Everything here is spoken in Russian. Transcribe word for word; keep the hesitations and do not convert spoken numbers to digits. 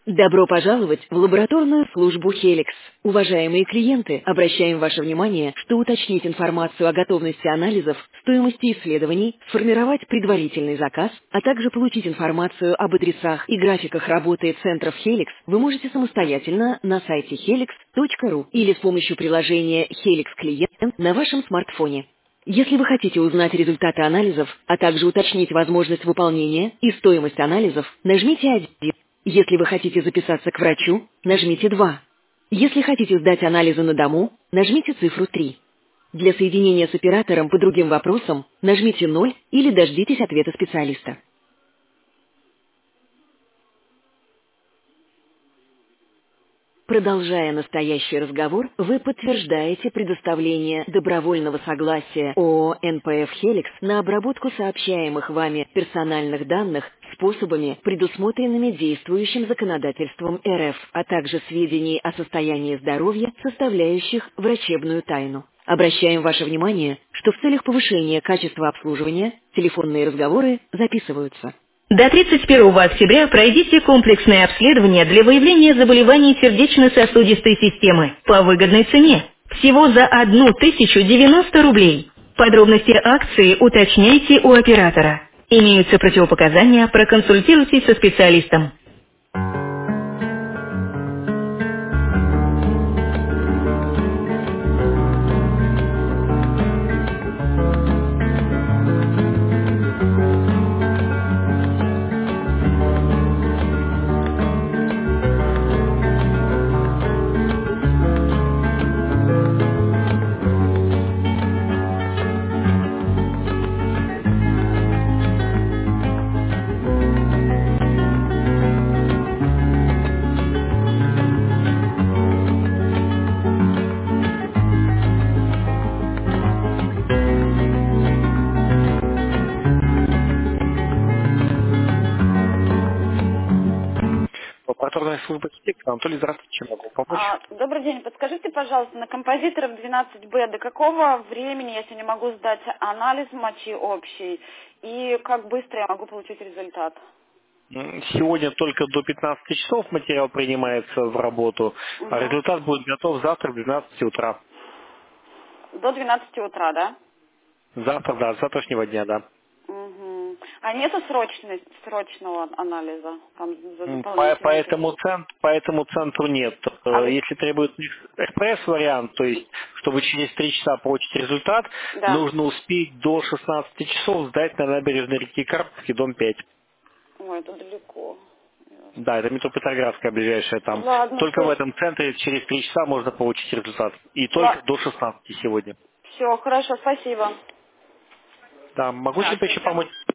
Добро пожаловать в лабораторную службу Helix. Уважаемые клиенты, обращаем ваше внимание, что уточнить информацию о готовности анализов, стоимости исследований, сформировать предварительный заказ, а также получить информацию об адресах и графиках работы центров Helix вы можете самостоятельно на сайте helix точка ру или с помощью приложения Helix Клиент на вашем смартфоне. Если вы хотите узнать результаты анализов, а также уточнить возможность выполнения и стоимость анализов, нажмите один. Если вы хотите записаться к врачу, нажмите два. Если хотите сдать анализы на дому, нажмите цифру три. Для соединения с оператором по другим вопросам нажмите ноль или дождитесь ответа специалиста. Продолжая настоящий разговор, вы подтверждаете предоставление добровольного согласия ООО эн пэ эф «Хеликс» на обработку сообщаемых вами персональных данных способами, предусмотренными действующим законодательством эр эф, а также сведений о состоянии здоровья, составляющих врачебную тайну. Обращаем ваше внимание, что в целях повышения качества обслуживания телефонные разговоры записываются. До тридцать первого октября пройдите комплексное обследование для выявления заболеваний сердечно-сосудистой системы по выгодной цене. Всего за одну тысячу девяносто рублей. Подробности акции уточняйте у оператора. Имеются противопоказания, проконсультируйтесь со специалистом. Лабораторная служба Хеликс. Анатолий, здравствуйте, чем могу помочь? А, добрый день. Подскажите, пожалуйста, на композиторов двенадцать бэ до какого времени я сегодня могу сдать анализ мочи общий? И как быстро я могу получить результат? М, Сегодня только до пятнадцати часов материал принимается в работу, а Угу. результат будет готов завтра в двенадцать утра. До двенадцати утра, да? Завтра, да, с завтрашнего дня, да. Угу. А нету срочной, срочного анализа? Там за М, По, по, дополнительные этому деньги? цент- по этому центру нет. А Э, вы... Если требуется экспресс-вариант, то есть, чтобы через три часа получить результат, Да. нужно успеть до шестнадцати часов сдать на набережной реки Карповки, дом пять. Ой, это далеко. Ясно. Да, это метро Петроградская ближайшая там. Ладно, Только в все. этом центре через три часа можно получить результат. И только Ла... до шестнадцати сегодня. Все, хорошо, спасибо. Да, могу Да, чем-то все, еще все. помочь?